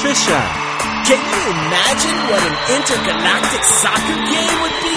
Fisher. Can you imagine what an intergalactic soccer game would be?